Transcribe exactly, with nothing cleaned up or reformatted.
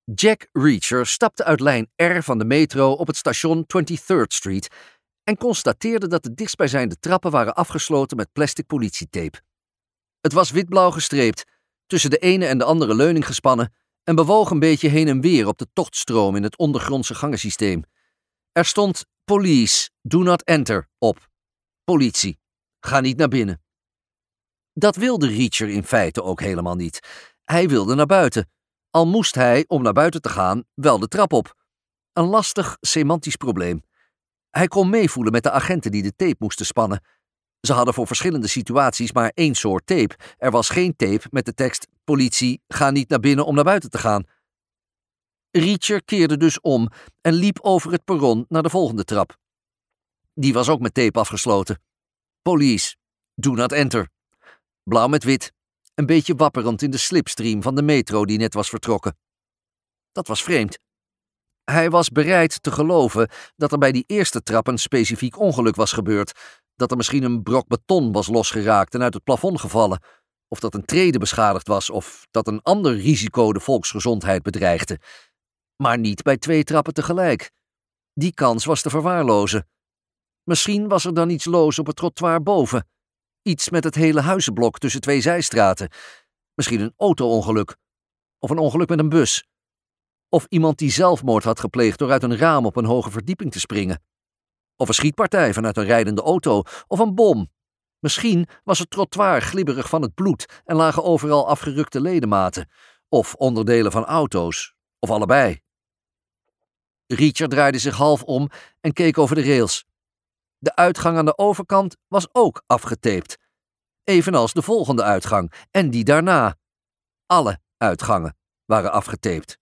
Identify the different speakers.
Speaker 1: Jack Reacher stapte uit lijn R van de metro op het station twenty-third Street en constateerde dat de dichtstbijzijnde trappen waren afgesloten met plastic politietape. Het was witblauw gestreept, tussen de ene en de andere leuning gespannen en bewoog een beetje heen en weer op de tochtstroom in het ondergrondse gangensysteem. Er stond Police, do not enter op. Politie, ga niet naar binnen. Dat wilde Reacher in feite ook helemaal niet. Hij wilde naar buiten. Al moest hij, om naar buiten te gaan, wel de trap op. Een lastig semantisch probleem. Hij kon meevoelen met de agenten die de tape moesten spannen. Ze hadden voor verschillende situaties maar één soort tape. Er was geen tape met de tekst: politie, ga niet naar binnen om naar buiten te gaan. Reacher keerde dus om en liep over het perron naar de volgende trap. Die was ook met tape afgesloten. Police, do not enter. Blauw met wit, een beetje wapperend in de slipstream van de metro die net was vertrokken. Dat was vreemd. Hij was bereid te geloven dat er bij die eerste trap een specifiek ongeluk was gebeurd, dat er misschien een brok beton was losgeraakt en uit het plafond gevallen, of dat een trede beschadigd was, of dat een ander risico de volksgezondheid bedreigde. Maar niet bij twee trappen tegelijk. Die kans was te verwaarlozen. Misschien was er dan iets loos op het trottoir boven. Iets met het hele huizenblok tussen twee zijstraten. Misschien een auto-ongeluk. Of een ongeluk met een bus. Of iemand die zelfmoord had gepleegd door uit een raam op een hoge verdieping te springen. Of een schietpartij vanuit een rijdende auto. Of een bom. Misschien was het trottoir glibberig van het bloed en lagen overal afgerukte ledematen. Of onderdelen van auto's. Of allebei. Reacher draaide zich half om en keek over de rails. De uitgang aan de overkant was ook afgetaped. Evenals de volgende uitgang en die daarna. Alle uitgangen waren afgetaped.